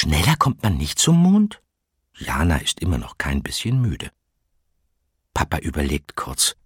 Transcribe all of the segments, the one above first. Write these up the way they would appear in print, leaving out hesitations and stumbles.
Schneller kommt man nicht zum Mond? Jana ist immer noch kein bisschen müde. Papa überlegt kurz.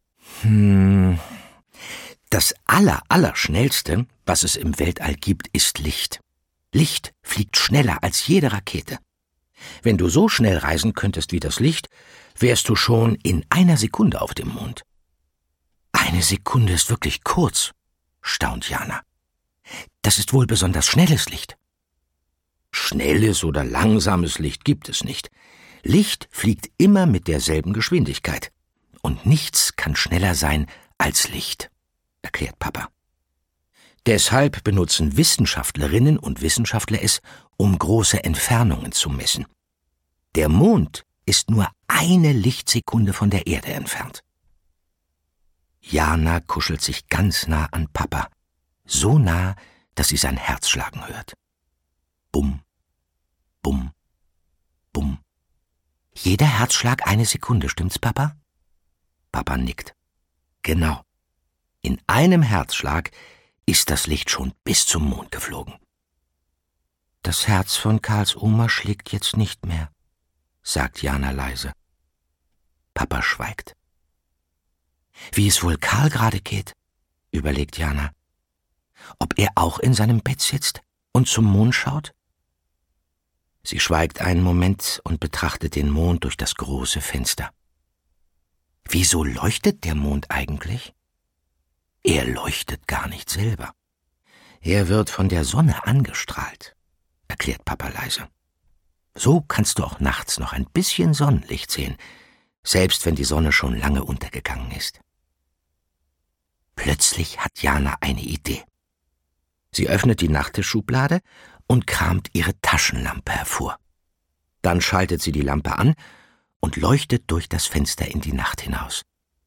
Das Allerschnellste, was es im Weltall gibt, ist Licht. Licht fliegt schneller als jede Rakete. Wenn du so schnell reisen könntest wie das Licht, wärst du schon in 1 Sekunde auf dem Mond. 1 Sekunde ist wirklich kurz, staunt Jana. Das ist wohl besonders schnelles Licht. Schnelles oder langsames Licht gibt es nicht. Licht fliegt immer mit derselben Geschwindigkeit. Und nichts kann schneller sein als Licht, erklärt Papa. Deshalb benutzen Wissenschaftlerinnen und Wissenschaftler es, um große Entfernungen zu messen. Der Mond ist nur 1 Lichtsekunde von der Erde entfernt. Jana kuschelt sich ganz nah an Papa, so nah, dass sie sein Herz schlagen hört. Bum, bum, bum. Jeder Herzschlag 1 Sekunde, stimmt's, Papa? Papa nickt. Genau. In einem Herzschlag ist das Licht schon bis zum Mond geflogen. Das Herz von Karls Oma schlägt jetzt nicht mehr, sagt Jana leise. Papa schweigt. Wie es wohl Karl gerade geht, überlegt Jana. Ob er auch in seinem Bett sitzt und zum Mond schaut? Sie schweigt einen Moment und betrachtet den Mond durch das große Fenster. Wieso leuchtet der Mond eigentlich? Er leuchtet gar nicht selber. Er wird von der Sonne angestrahlt, erklärt Papa leise. So kannst du auch nachts noch ein bisschen Sonnenlicht sehen, selbst wenn die Sonne schon lange untergegangen ist. Plötzlich hat Jana eine Idee. Sie öffnet die Nachttischschublade und kramt ihre Taschenlampe hervor. Dann schaltet sie die Lampe an und leuchtet durch das Fenster in die Nacht hinaus.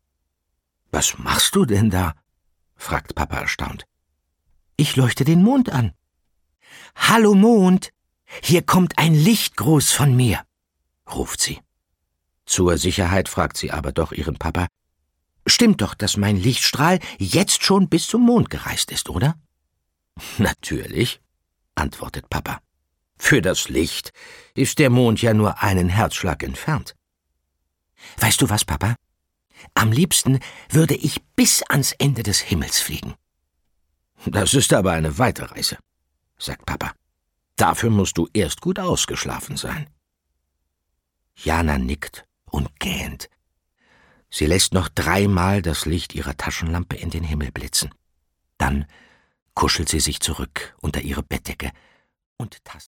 »Was machst du denn da?« fragt Papa erstaunt. »Ich leuchte den Mond an.« »Hallo Mond, hier kommt ein Lichtgruß von mir«, ruft sie. Zur Sicherheit fragt sie aber doch ihren Papa, »Stimmt doch, dass mein Lichtstrahl jetzt schon bis zum Mond gereist ist, oder?« »Natürlich«, antwortet Papa. »Für das Licht ist der Mond ja nur einen Herzschlag entfernt.« »Weißt du was, Papa? Am liebsten würde ich bis ans Ende des Himmels fliegen.« »Das ist aber eine weite Reise«, sagt Papa. »Dafür musst du erst gut ausgeschlafen sein.« Jana nickt und gähnt. Sie lässt noch 3-mal das Licht ihrer Taschenlampe in den Himmel blitzen. Dann kuschelt sie sich zurück unter ihre Bettdecke und tastet